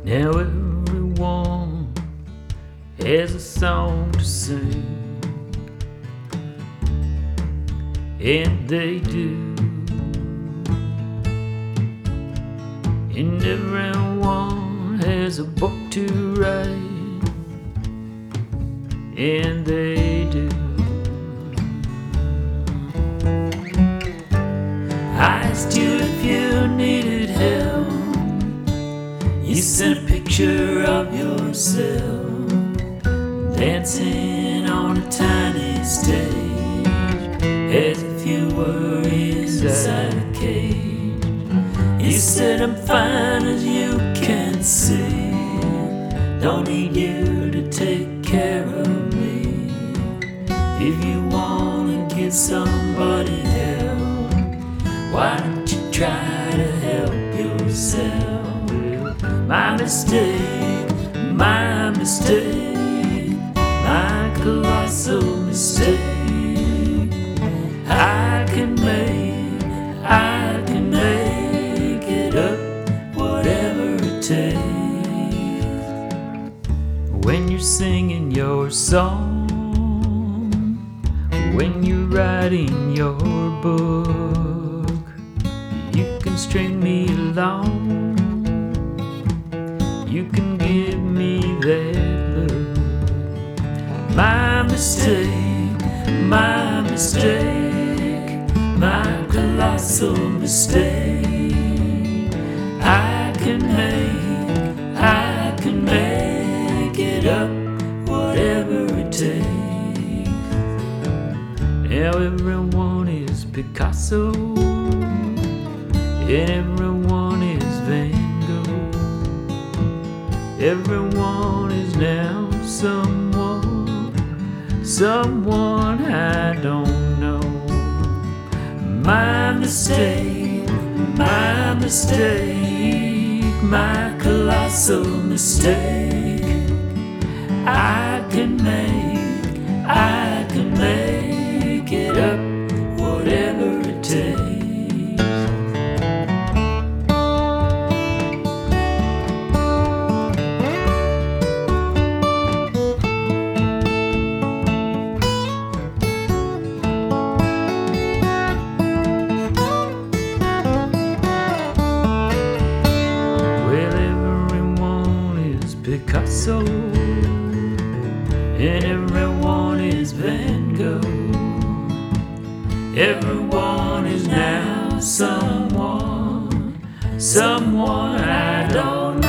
Now everyone has a song to sing, and they do. And everyone has a book to write, and they do. I asked you if you needed help. You sent a picture of yourself dancing on a tiny stage, as if you were inside a cage. You said, I'm fine as you can see, don't need you to take care of me. If you wanna give somebody help, why don't you try to help yourself? My mistake, my mistake, my colossal mistake. I can make it up, whatever it takes. When you're singing your song, when you're writing your book, you can string me along. You can give me that look. My mistake, my mistake, my colossal mistake. I can make it up, whatever it takes. Now everyone is Picasso, and everyone is Van Gogh. Everyone is now someone I don't know. My mistake, my mistake, my colossal mistake. I can make it up, whatever it takes. Picasso, and everyone is Van Gogh. Everyone is now someone I don't know.